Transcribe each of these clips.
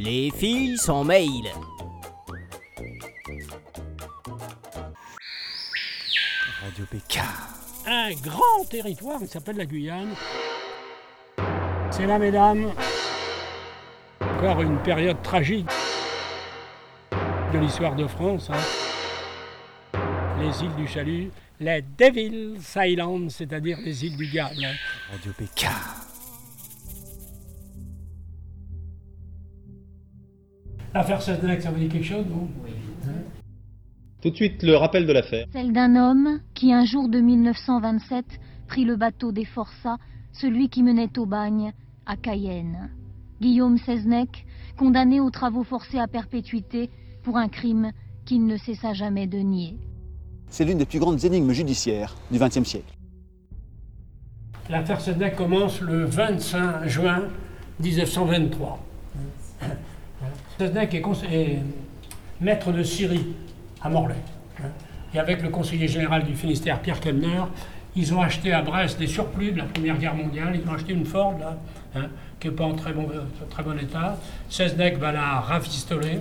Les filles sont mail. Radio PK. Un grand territoire qui s'appelle la Guyane. C'est là, mesdames, encore une période tragique de l'histoire de France. Les îles du Chalut, les Devil's Islands, c'est-à-dire les îles du diable. Radio PK. L'affaire Seznec, ça vous dit quelque chose, non? Oui. Tout de suite, le rappel de l'affaire. Celle d'un homme qui, un jour de 1927, prit le bateau des Forçats, celui qui menait au bagne, à Cayenne. Guillaume Seznec, condamné aux travaux forcés à perpétuité pour un crime qu'il ne cessa jamais de nier. C'est l'une des plus grandes énigmes judiciaires du XXe siècle. L'affaire Seznec commence le 25 juin 1923. Seznec est maître de Syrie à Morlaix. Et avec le conseiller général du Finistère, Pierre Kemner, ils ont acheté à Brest des surplus de la Première Guerre mondiale. Ils ont acheté une Ford, là, qui n'est pas en très bon état. Seznec va la rafistoler.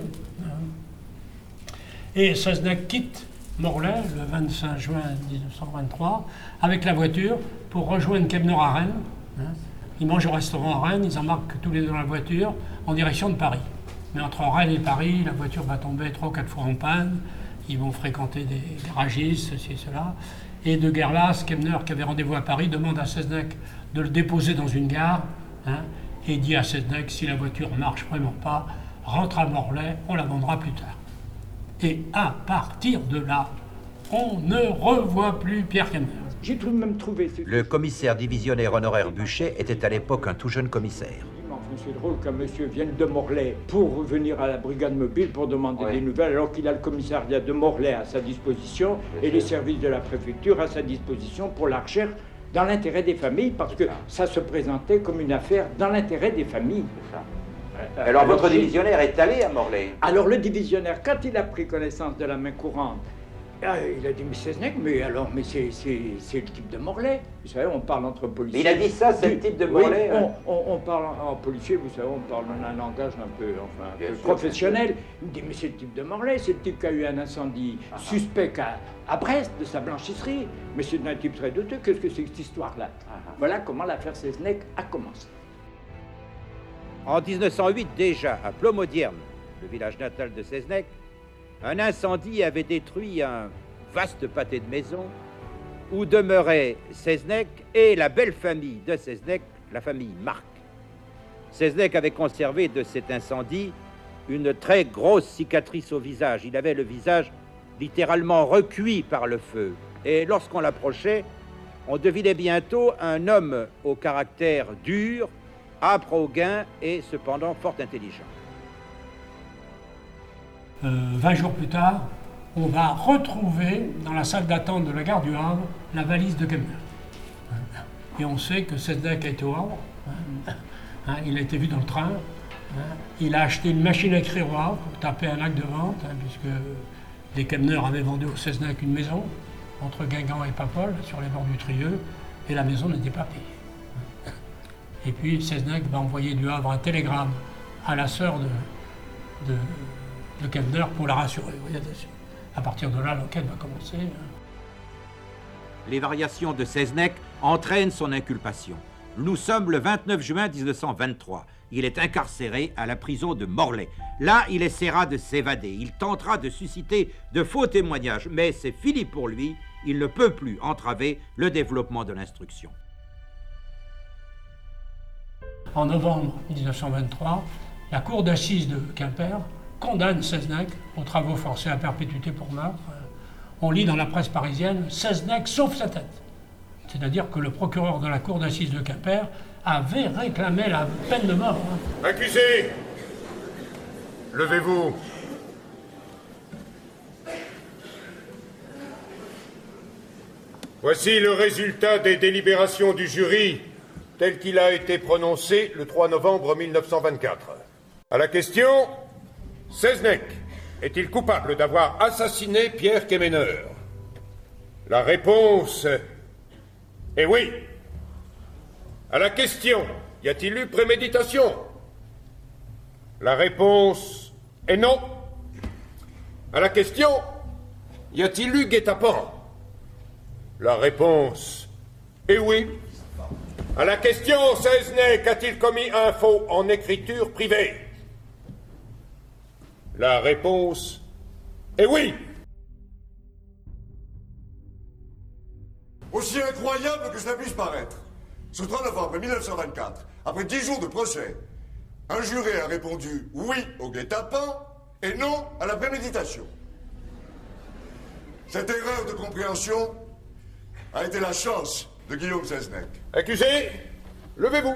Et Seznec quitte Morlaix le 25 juin 1923 avec la voiture pour rejoindre Kemner à Rennes. Ils mangent au restaurant à Rennes, ils embarquent tous les deux dans la voiture en direction de Paris. Mais entre Rennes et Paris, la voiture va tomber 3 ou 4 fois en panne. Ils vont fréquenter des garagistes, ceci et cela. Et de guerre lasse, Kemner, qui avait rendez-vous à Paris, demande à Seznec de le déposer dans une gare. Et dit à Seznec, si la voiture ne marche vraiment pas, rentre à Morlaix, on la vendra plus tard. Et à partir de là, on ne revoit plus Pierre Kemner. J'ai tout de même trouvé... Le commissaire divisionnaire honoraire Buchet était à l'époque un tout jeune commissaire. C'est drôle qu'un monsieur vienne de Morlaix pour venir à la brigade mobile pour demander des nouvelles, alors qu'il a le commissariat de Morlaix à sa disposition et les services de la préfecture à sa disposition pour la recherche dans l'intérêt des familles, parce que ça se présentait comme une affaire dans l'intérêt des familles. Alors votre divisionnaire est allé à Morlaix? Alors le divisionnaire, quand il a pris connaissance de la main courante, il a dit, mais Seznec, c'est le type de Morlaix. Vous savez, on parle entre policiers. Il a dit ça, c'est le type de Morlaix? Oui, on parle en policier, vous savez, on parle un langage un peu professionnel. Il me dit, mais c'est le type de Morlaix, c'est le type qui a eu un incendie suspect à Brest, de sa blanchisserie. Mais c'est un type très douteux, qu'est-ce que c'est que cette histoire-là? Voilà comment l'affaire Seznec a commencé. En 1908, déjà, à Plomodierne, le village natal de Seznec, un incendie avait détruit un vaste pâté de maisons où demeuraient Seznec et la belle famille de Seznec, la famille Marc. Seznec avait conservé de cet incendie une très grosse cicatrice au visage. Il avait le visage littéralement recuit par le feu. Et lorsqu'on l'approchait, on devinait bientôt un homme au caractère dur, âpre au gain et cependant fort intelligent. 20 jours plus tard, on va retrouver dans la salle d'attente de la gare du Havre la valise de Kemner. Et on sait que Seznec a été au Havre. Il a été vu dans le train. Il a acheté une machine à écrire au Havre pour taper un acte de vente, puisque les Kemner avaient vendu au Seznec une maison entre Guingamp et Papol, sur les bords du Trieux, et la maison n'était pas payée. Et puis Seznec va envoyer du Havre un télégramme à la sœur de Kemner pour la rassurer. Oui, à partir de là, l'enquête va commencer. Les variations de Seznec entraînent son inculpation. Nous sommes le 29 juin 1923. Il est incarcéré à la prison de Morlaix. Là, il essaiera de s'évader. Il tentera de susciter de faux témoignages. Mais c'est fini pour lui. Il ne peut plus entraver le développement de l'instruction. En novembre 1923, la cour d'assises de Quimper condamne Seznec aux travaux forcés à perpétuité pour meurtre. On lit dans la presse parisienne « Seznec sauve sa tête ». C'est-à-dire que le procureur de la cour d'assises de Quimper avait réclamé la peine de mort. Accusé, levez-vous. Voici le résultat des délibérations du jury tel qu'il a été prononcé le 3 novembre 1924. À la question, Seznec est-il coupable d'avoir assassiné Pierre Kemner? La réponse est oui. À la question, y a-t-il eu préméditation? La réponse est non. À la question, y a-t-il eu guet-apens? La réponse est oui. À la question, Seznec a-t-il commis un faux en écriture privée? La réponse est oui. Aussi incroyable que cela puisse paraître, ce 3 novembre 1924, après 10 jours de procès, un juré a répondu oui au guet-apens et non à la préméditation. Cette erreur de compréhension a été la chance de Guillaume Seznec. Accusé, levez-vous.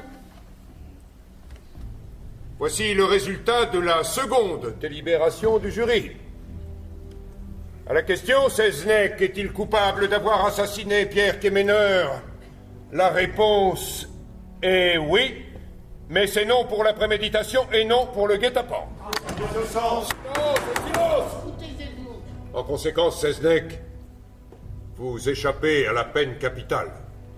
Voici le résultat de la seconde délibération du jury. À la question, Seznec est-il coupable d'avoir assassiné Pierre Quéméneur? La réponse est oui, mais c'est non pour la préméditation et non pour le guet-apens. Silence. En conséquence, Seznec, vous échappez à la peine capitale.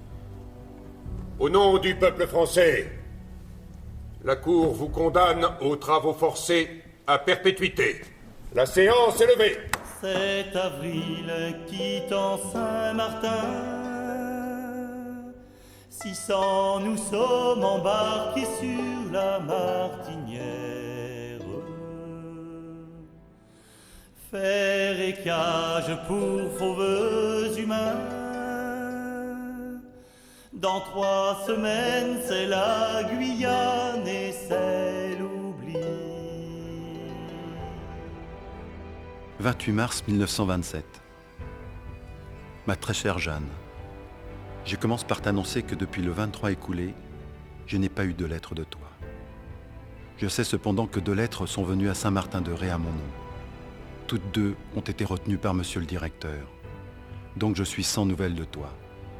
Au nom du peuple français, la Cour vous condamne aux travaux forcés à perpétuité. La séance est levée. 7 avril, quittant Saint-Martin, 600 nous sommes embarqués sur la Martinière. Fer et cage pour fauves humains. Dans 3 semaines, c'est la Guyane et c'est l'oubli. 28 mars 1927. Ma très chère Jeanne, je commence par t'annoncer que depuis le 23 écoulé, je n'ai pas eu de lettre de toi. Je sais cependant que 2 lettres sont venues à Saint-Martin-de-Ré à mon nom. Toutes 2 ont été retenues par monsieur le directeur. Donc je suis sans nouvelles de toi.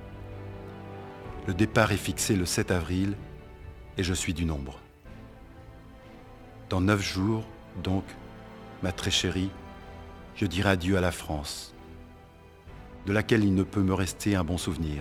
Le départ est fixé le 7 avril et je suis du nombre. Dans 9 jours, donc, ma très chérie, je dirai adieu à la France, de laquelle il ne peut me rester un bon souvenir.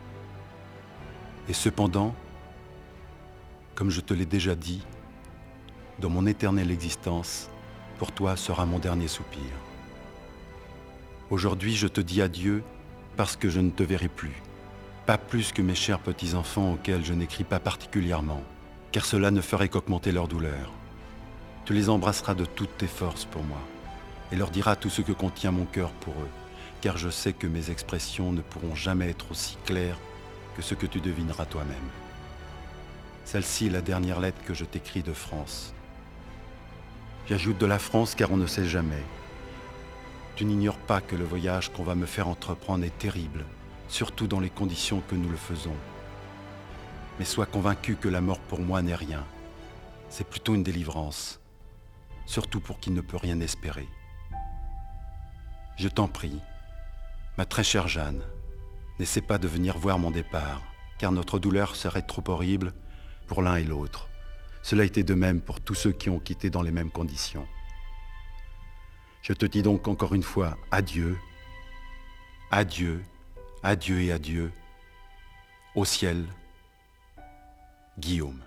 Et cependant, comme je te l'ai déjà dit, dans mon éternelle existence, pour toi sera mon dernier soupir. Aujourd'hui, je te dis adieu parce que je ne te verrai plus, pas plus que mes chers petits-enfants auxquels je n'écris pas particulièrement, car cela ne ferait qu'augmenter leur douleur. Tu les embrasseras de toutes tes forces pour moi, et leur diras tout ce que contient mon cœur pour eux, car je sais que mes expressions ne pourront jamais être aussi claires que ce que tu devineras toi-même. Celle-ci est la dernière lettre que je t'écris de France. J'ajoute de la France car on ne sait jamais. Tu n'ignores pas que le voyage qu'on va me faire entreprendre est terrible, surtout dans les conditions que nous le faisons. Mais sois convaincu que la mort pour moi n'est rien. C'est plutôt une délivrance, surtout pour qui ne peut rien espérer. Je t'en prie, ma très chère Jeanne, n'essaie pas de venir voir mon départ, car notre douleur serait trop horrible pour l'un et l'autre. Cela a été de même pour tous ceux qui ont quitté dans les mêmes conditions. Je te dis donc encore une fois adieu, adieu, adieu et adieu, au ciel, Guillaume.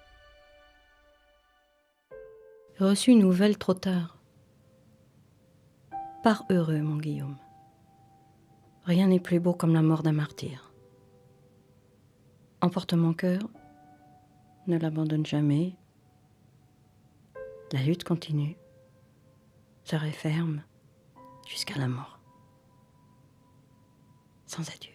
J'ai reçu une nouvelle trop tard. Pars heureux, mon Guillaume. Rien n'est plus beau comme la mort d'un martyr. Emporte mon cœur, ne l'abandonne jamais. La lutte continue. Serai ferme jusqu'à la mort. Sans adieu.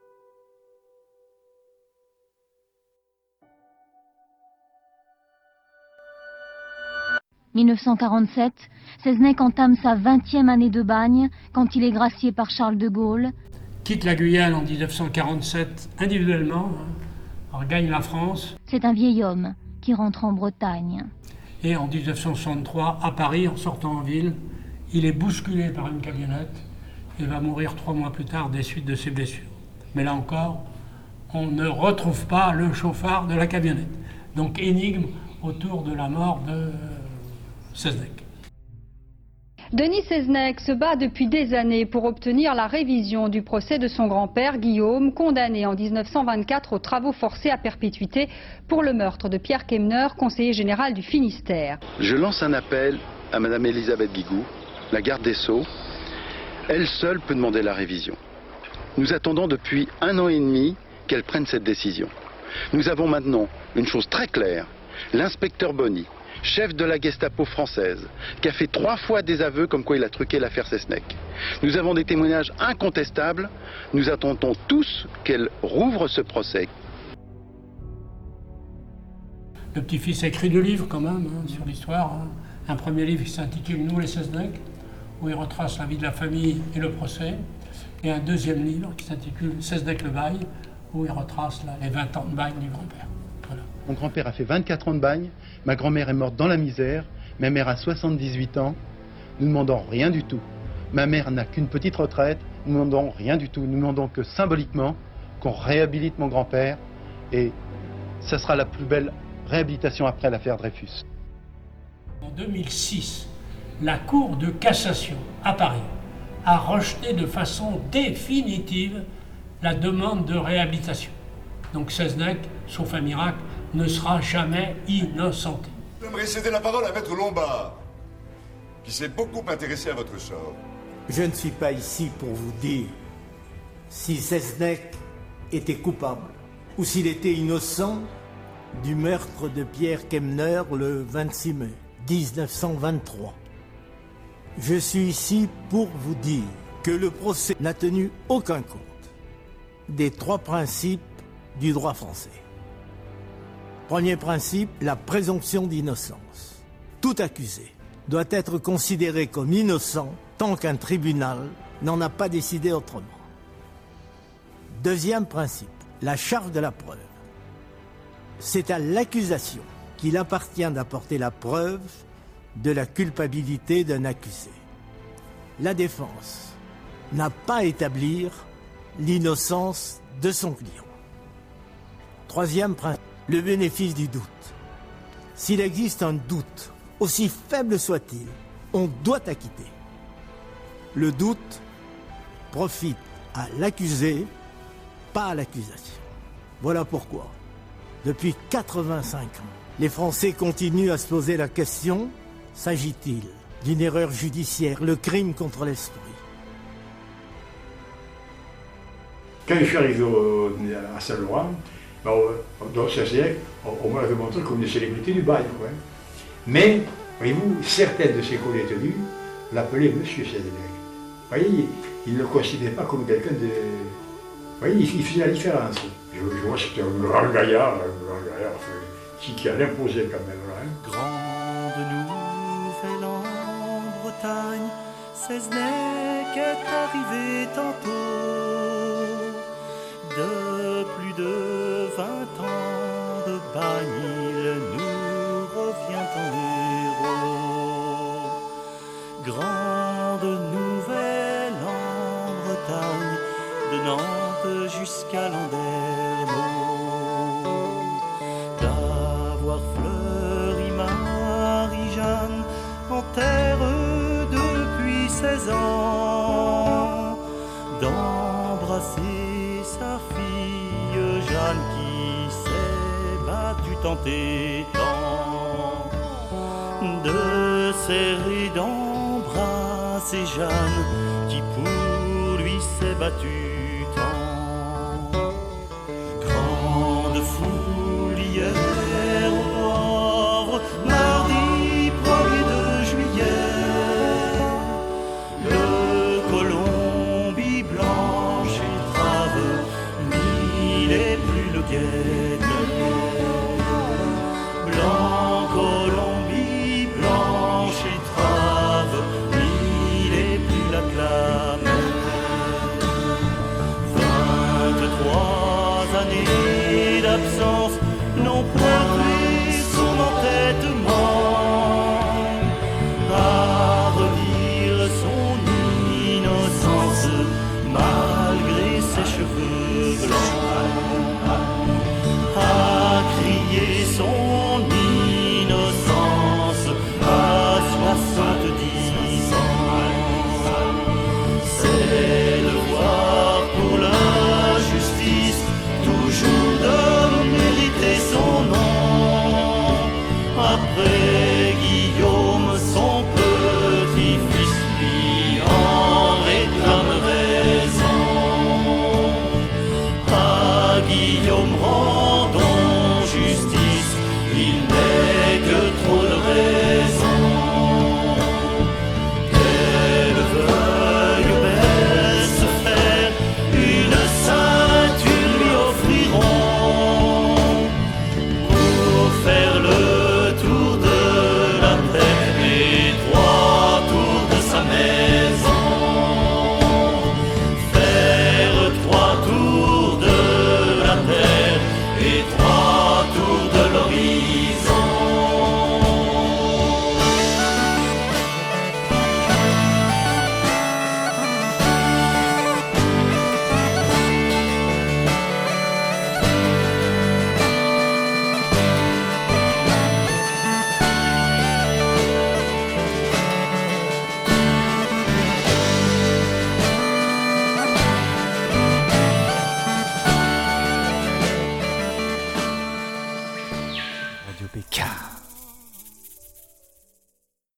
« 1947, Seznec entame sa 20e année de bagne quand il est gracié par Charles de Gaulle. Quitte la Guyane en 1947 individuellement, alors gagne la France. C'est un vieil homme qui rentre en Bretagne. Et en 1963, à Paris, en sortant en ville, il est bousculé par une camionnette et va mourir 3 mois plus tard des suites de ses blessures. Mais là encore, on ne retrouve pas le chauffard de la camionnette. Donc énigme autour de la mort de Seznec. Denis Seznec se bat depuis des années pour obtenir la révision du procès de son grand-père Guillaume, condamné en 1924 aux travaux forcés à perpétuité pour le meurtre de Pierre Kemner, conseiller général du Finistère. Je lance un appel à Madame Elisabeth Guigou, la garde des Sceaux. Elle seule peut demander la révision. Nous attendons depuis 1 an et demi qu'elle prenne cette décision. Nous avons maintenant une chose très claire. L'inspecteur Bonny, chef de la Gestapo française, qui a fait 3 fois des aveux comme quoi il a truqué l'affaire Seznec. Nous avons des témoignages incontestables. Nous attendons tous qu'elle rouvre ce procès. Le petit-fils a écrit 2 livres quand même sur l'histoire. Un premier livre qui s'intitule « Nous les Seznec », où il retrace la vie de la famille et le procès. Et un deuxième livre qui s'intitule « Seznec le bail », où il retrace les 20 ans de bail du grand-père. Voilà. Mon grand-père a fait 24 ans de bagne, ma grand-mère est morte dans la misère, ma mère a 78 ans, nous ne demandons rien du tout. Ma mère n'a qu'une petite retraite, nous ne demandons rien du tout, nous demandons que symboliquement qu'on réhabilite mon grand-père et ça sera la plus belle réhabilitation après l'affaire Dreyfus. En 2006, la Cour de cassation à Paris a rejeté de façon définitive la demande de réhabilitation. Donc Seznec, sauf un miracle, ne sera jamais innocenté. J'aimerais céder la parole à Maître Lombard, qui s'est beaucoup intéressé à votre sort. Je ne suis pas ici pour vous dire si Seznec était coupable ou s'il était innocent du meurtre de Pierre Kemner le 26 mai 1923. Je suis ici pour vous dire que le procès n'a tenu aucun compte des 3 principes du droit français. Premier principe, la présomption d'innocence. Tout accusé doit être considéré comme innocent tant qu'un tribunal n'en a pas décidé autrement. Deuxième principe, la charge de la preuve. C'est à l'accusation qu'il appartient d'apporter la preuve de la culpabilité d'un accusé. La défense n'a pas à établir l'innocence de son client. Troisième principe, le bénéfice du doute. S'il existe un doute, aussi faible soit-il, on doit acquitter. Le doute profite à l'accusé, pas à l'accusation. Voilà pourquoi, depuis 85 ans, les Français continuent à se poser la question: s'agit-il d'une erreur judiciaire, le crime contre l'esprit? Quand je suis arrivé à Saint-Laurent, dans ce siècle, on m'avait montré comme une célébrité du bail. Mais, voyez-vous, certaines de ses collègues tenues l'appelaient Monsieur Seznec. Vous voyez, il ne le considérait pas comme quelqu'un de... Vous voyez, il faisait la différence. Je vois que c'était un grand gaillard qui allait imposer quand même. Grande nouvelle en Bretagne, Seznec est arrivé tantôt. De plus de 20 ans de bagne, il nous revient en héros. Grande nouvelle en Bretagne, de Nantes jusqu'à Landerneau. D'avoir fleuri Marie-Jeanne en terre depuis 16 ans. D'embrasser sa fille Jeanne qui s'est battue tant et tant, de serrer, d'embrasser Jeanne qui pour lui s'est battue tant. Grande foule hier au Havre, mardi 1er de juillet, le Colombie blanche et trave, lui n'est plus le guet. Blanc, Colombie blanche et trave, lui n'est plus la clame. après Guillaume, son petit-fils, lui en réclame raison. À Guillaume rendons justice, il n'est que trop de raison. Qu'elle veuille bien se faire une ceinture lui offriront pour faire le tour de la terre et 3 tours de sa maison. Faire 3 tours de la terre et 3 tours de l'horizon. Radio Pékin.